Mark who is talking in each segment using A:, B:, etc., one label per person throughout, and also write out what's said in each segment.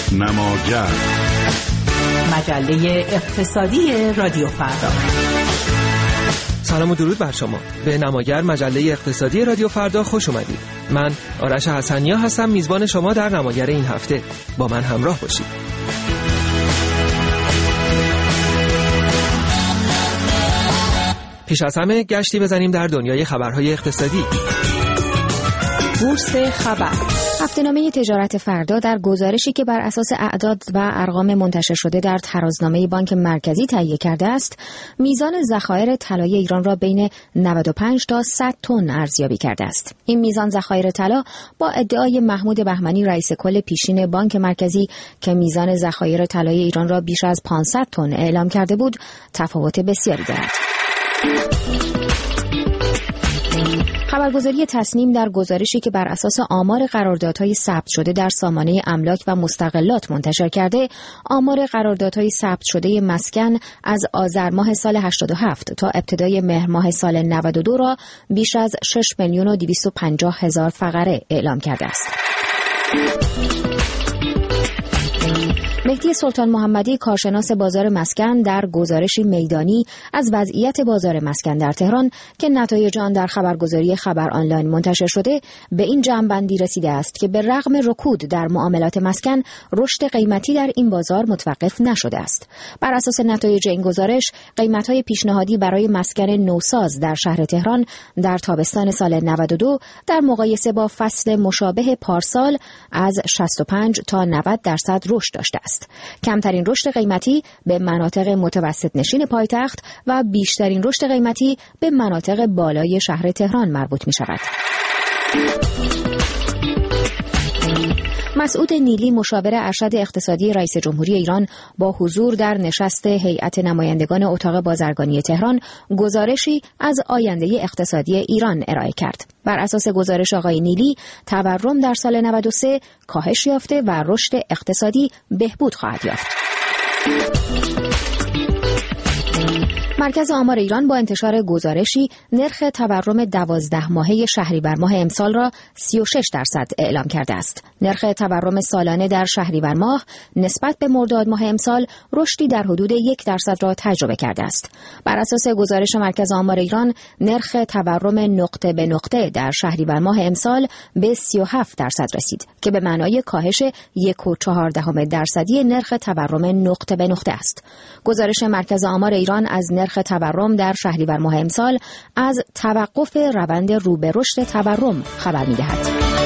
A: نماگر،
B: مجله اقتصادی رادیو فردا.
C: سلام و درود بر شما. به نماگر، مجله اقتصادی رادیو فردا خوش اومدید. من آرش حسنیا هستم، میزبان شما در نماگر این هفته. با من همراه باشید. پیش از همه گشتی بزنیم در دنیای خبرهای اقتصادی.
B: بورس خبر.
D: هفته‌نامه تجارت فردا در گزارشی که بر اساس اعداد و ارقام منتشر شده در ترازنامه بانک مرکزی تهیه کرده است، میزان ذخایر طلای ایران را بین 95 تا 100 تن ارزیابی کرده است. این میزان ذخایر طلا با ادعای محمود بهمنی رئیس کل پیشین بانک مرکزی که میزان ذخایر طلای ایران را بیش از 500 تن اعلام کرده بود، تفاوت بسیاری دارد. خبرگزاری تصنیم در گزارشی که بر اساس آمار قراردادهای ثبت شده در سامانه املاک و مستغلات منتشر کرده، آمار قراردادهای ثبت شده مسکن از آذر ماه سال 87 تا ابتدای مهر ماه سال 92 را بیش از 6,250,000 فقره اعلام کرده است. مهدی سلطان محمدی، کارشناس بازار مسکن، در گزارشی میدانی از وضعیت بازار مسکن در تهران که نتایج آن در خبرگزاری خبر آنلاین منتشر شده، به این جمع‌بندی رسیده است که به رغم رکود در معاملات مسکن، رشد قیمتی در این بازار متوقف نشده است. بر اساس نتایج این گزارش، قیمت‌های پیشنهادی برای مسکن نوساز در شهر تهران در تابستان سال 92 در مقایسه با فصل مشابه پارسال از 65 تا 90% رشد داشته است. کمترین رشد قیمتی به مناطق متوسط نشین پایتخت و بیشترین رشد قیمتی به مناطق بالای شهر تهران مربوط می شود. مسعود نیلی، مشاور ارشد اقتصادی رئیس جمهوری ایران، با حضور در نشست هیئت نمایندگان اتاق بازرگانی تهران گزارشی از آینده اقتصادی ایران ارائه کرد. بر اساس گزارش آقای نیلی، تورم در سال 93 کاهش یافته و رشد اقتصادی بهبود خواهد یافت. مرکز آمار ایران با انتشار گزارشی نرخ تورم 12 ماهه شهریور ماه امسال را 36% اعلام کرده است. نرخ تورم سالانه در شهریور ماه نسبت به مرداد ماه امسال رشدی در حدود 1% را تجربه کرده است. بر اساس گزارش مرکز آمار ایران، نرخ تورم نقطه به نقطه در شهریور ماه امسال به 37% رسید که به معنای کاهش 1.4% نرخ تورم نقطه به نقطه است. گزارش مرکز آمار ایران از نرخ تورم در شهریور ماه امسال از توقف روند رو به رشد تورم خبر می‌دهد.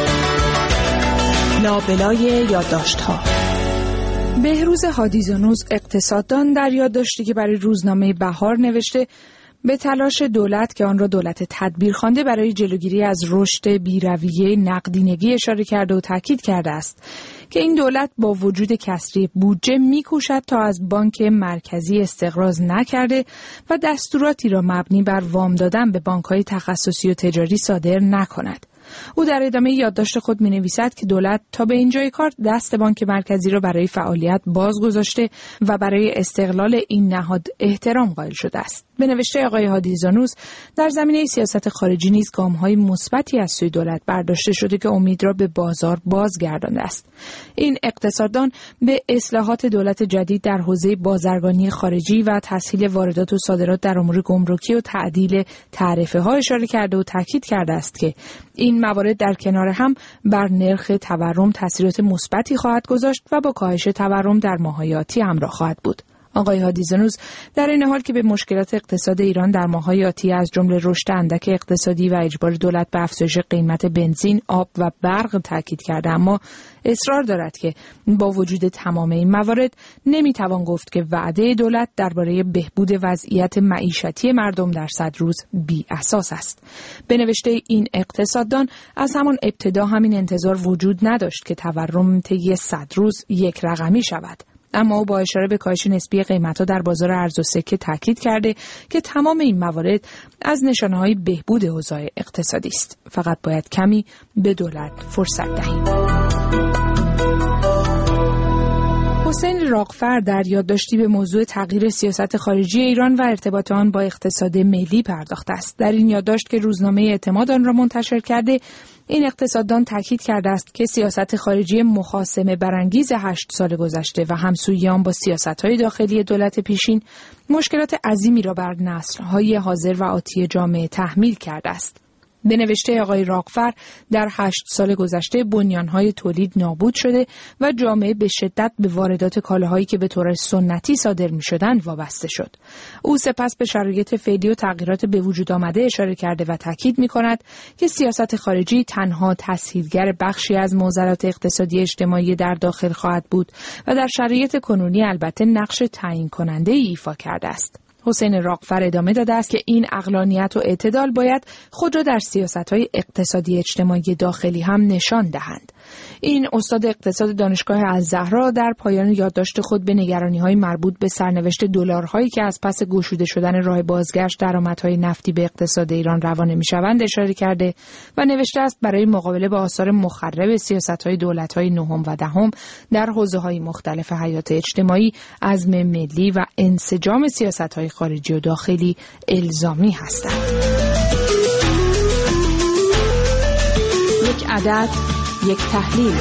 B: لابلای یادداشت‌ها.
E: بهروز هادی‌زنوز، اقتصاددان، در یادداشتی که برای روزنامه بهار نوشته، به تلاش دولت که آن را دولت تدبیر خوانده برای جلوگیری از رشد بی‌رویه نقدینگی اشاره کرده و تاکید کرده است که این دولت با وجود کسری بودجه می‌کوشد تا از بانک مرکزی استقراض نکرده و دستوراتی را مبنی بر وام دادن به بانک‌های تخصصی و تجاری صادر نکند. او در ادامه یادداشت خود می‌نویسد که دولت تا به اینجای کار دست بانک مرکزی را برای فعالیت باز گذاشته و برای استقلال این نهاد احترام قائل شده است. به نوشته آقای هادی‌زنوز، در زمینه سیاست خارجی نیز گام‌های مثبتی از سوی دولت برداشته شده که امید را به بازار بازگردانده است. این اقتصاددان به اصلاحات دولت جدید در حوزه بازرگانی خارجی و تسهیل واردات و صادرات در امور گمرکی و تعدیل تعرفه‌ها اشاره کرده و تاکید کرده است که این موارد در کنار هم بر نرخ تورم تاثیرات مثبتی خواهد گذاشت و با کاهش تورم در ماه‌های آتی همراه خواهد بود. آقای هادی‌زنوز در این حال که به مشکلات اقتصاد ایران در ماه‌های آتی از جمله رشد اندک اقتصادی و اجبار دولت به افزایش قیمت بنزین، آب و برق تاکید کرده، اما اصرار دارد که با وجود تمام این موارد نمیتوان گفت که وعده دولت درباره بهبود وضعیت معیشتی مردم در 100 روز بی اساس است. به نوشته این اقتصاددان، از همان ابتدا همین انتظار وجود نداشت که تورم طی 100 روز یک رقمی شود. اما او با اشاره به کاهش نسبی قیمت‌ها در بازار ارز و سکه تاکید کرده که تمام این موارد از نشانه‌های بهبود اوضاع اقتصادی است. فقط باید کمی به دولت فرصت دهیم. حسین راغفر در یادداشتی به موضوع تغییر سیاست خارجی ایران و ارتباط آن با اقتصاد ملی پرداخته است. در این یادداشت که روزنامه اعتماد آن را منتشر کرده، این اقتصاددان تاکید کرده است که سیاست خارجی مخاصمه برانگیز 8 سال گذشته و همسویی آن با سیاست‌های داخلی دولت پیشین مشکلات عظیمی را بر نسل‌های حاضر و آتی جامعه تحمیل کرده است. به نوشته آقای راغفر، در 8 سال گذشته بنیان‌های تولید نابود شده و جامعه به شدت به واردات کالاهایی که به طور سنتی صادر می‌شدند وابسته شد. او سپس به شرایط فعلی و تغییرات به وجود آمده اشاره کرده و تاکید می‌کند که سیاست خارجی تنها تسهیلگر بخشی از معضلات اقتصادی اجتماعی در داخل خواهد بود و در شرایط کنونی البته نقش تعیین کننده ایفا کرده است. حسین راغفر ادامه داده است که این عقلانیت و اعتدال باید خود را در سیاست‌های اقتصادی اجتماعی داخلی هم نشان دهند. این استاد اقتصاد دانشگاه الزهرا در پایان یادداشت خود به نگرانی‌های مربوط به سرنوشت دلارهایی که از پس گشوده شدن راه بازگشت درآمدهای نفتی به اقتصاد ایران روانه می‌شوند اشاره کرده و نوشته است برای مقابله با آثار مخرب سیاست‌های دولت‌های نهم و دهم در حوزه‌های مختلف حیات اجتماعی، عزم ملی و انسجام سیاست‌های خارجی و داخلی الزامی هستند.
B: یک عدد، یک تحلیل.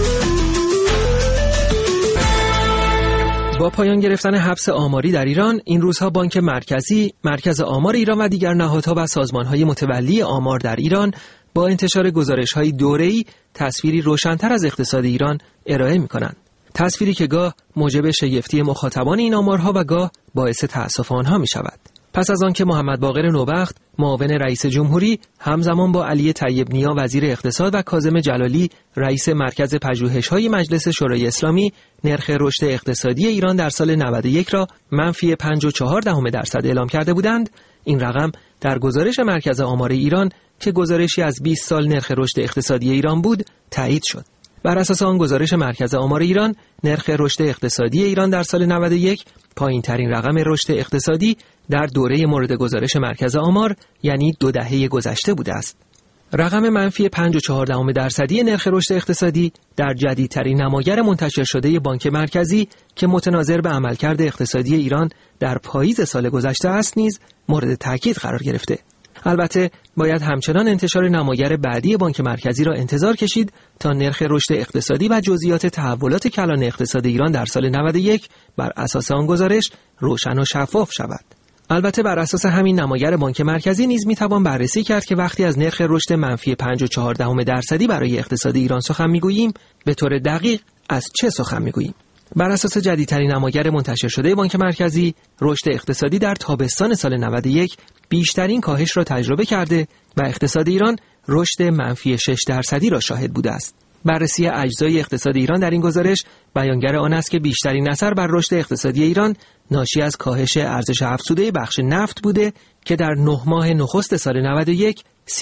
C: با پایان گرفتن حبس آماری در ایران، این روزها بانک مرکزی، مرکز آمار ایران و دیگر نهادها و سازمان‌های متولی آمار در ایران با انتشار گزارش‌های دوره‌ای تصویری روشن‌تر از اقتصاد ایران ارائه می‌کنند. تصویری که گاه موجب شگفتی مخاطبان این آمارها و گاه باعث تأسف آنها می‌شود. پس از آنکه محمد باقر نوبخت، معاون رئیس جمهوری، همزمان با علی طیب نیا وزیر اقتصاد و کاظم جلالی رئیس مرکز پژوهش‌های مجلس شورای اسلامی نرخ رشد اقتصادی ایران در سال 91 را منفی 5.4% اعلام کرده بودند، این رقم در گزارش مرکز آمار ایران که گزارشی از 20 سال نرخ رشد اقتصادی ایران بود تایید شد. بر اساس آن گزارش مرکز آمار ایران، نرخ رشد اقتصادی ایران در سال 91 پایین‌ترین رقم رشد اقتصادی در دوره مورد گزارش مرکز آمار، یعنی 2 دهه گذشته بوده است. رقم منفی 5.4% نرخ رشد اقتصادی در جدیدترین نماگر منتشر شده بانک مرکزی که متناظر به عملکرد اقتصادی ایران در پاییز سال گذشته است نیز مورد تاکید قرار گرفته. البته باید همچنان انتشار نماگر بعدی بانک مرکزی را انتظار کشید تا نرخ رشد اقتصادی و جزئیات تحولات کلان اقتصاد ایران در سال 91 بر اساس آن گزارش روشن و شفاف شود. البته بر اساس همین نماگر بانک مرکزی نیز میتوان بررسی کرد که وقتی از نرخ رشد منفی 5.4% برای اقتصاد ایران سخن میگوییم، به طور دقیق از چه سخن میگوییم؟ بر اساس جدیدترین نماگر منتشر شده بانک مرکزی، رشد اقتصادی در تابستان سال 91 بیشترین کاهش را تجربه کرده و اقتصاد ایران رشد منفی 6% را شاهد بوده است. بررسی اجزای اقتصاد ایران در این گزارش بیانگر آن است که بیشترین اثر بر رشد اقتصادی ایران ناشی از کاهش ارزش افزوده بخش نفت بوده که در 9 ماه نخست سال 91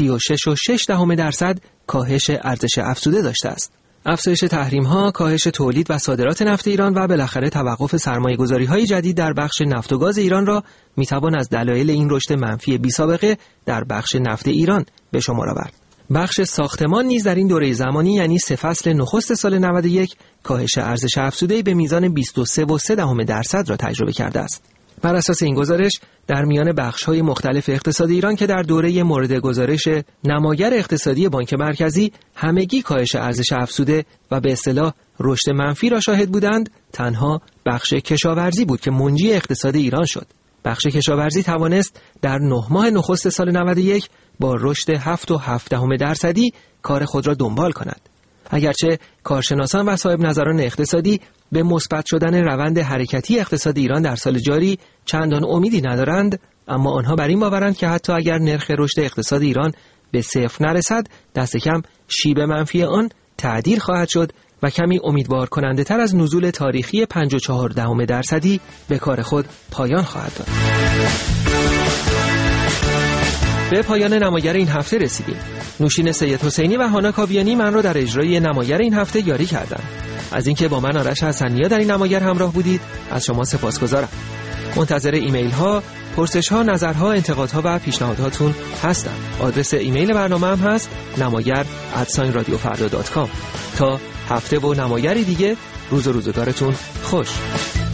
C: 36.6% کاهش ارزش افزوده داشته است. افزایش تحریم‌ها، کاهش تولید و صادرات نفت ایران و بالاخره توقف سرمایه‌گذاری‌های جدید در بخش نفت و گاز ایران را می‌توان از دلایل این رشد منفی بی‌سابقه در بخش نفت ایران به شمار آورد. بخش ساختمان نیز در این دوره زمانی، یعنی 3 فصل نخست سال 91 کاهش ارزش افزوده به میزان 23.3% را تجربه کرده است. بر اساس این گزارش در میان بخش‌های مختلف اقتصاد ایران که در دوره مورد گزارش نماگر اقتصادی بانک مرکزی همگی کاهش ارزش افزوده و به اصطلاح رشد منفی را شاهد بودند، تنها بخش کشاورزی بود که منجی اقتصاد ایران شد. بخش کشاورزی توانست در 9 ماه نخست سال 91 با رشد 7.7% کار خود را دنبال کند. اگرچه کارشناسان و صاحب نظران اقتصادی به مثبت شدن روند حرکتی اقتصاد ایران در سال جاری چندان امیدی ندارند، اما آنها بر این باورند که حتی اگر نرخ رشد اقتصاد ایران به 0 نرسد، دست کم شیب منفی آن تعدیل خواهد شد و کمی امیدوار کننده تر از نزول تاریخی 5.4% به کار خود پایان خواهد داد. به پایان نماگر این هفته رسیدیم. نوشین سید حسینی و هانا کاویانی من را در اجرای نماگر این هفته یاری کردند. از اینکه با من آرش حسنیا در این نماگر همراه بودید از شما سپاسگزارم. منتظر ایمیل ها، پرسش ها، نظرها، انتقادها و پیشنهاداتون هستم. آدرس ایمیل برنامه هم هست namagar@radiofarda.com. تا هفته و نمایری دیگه روز و روزگارتون خوش.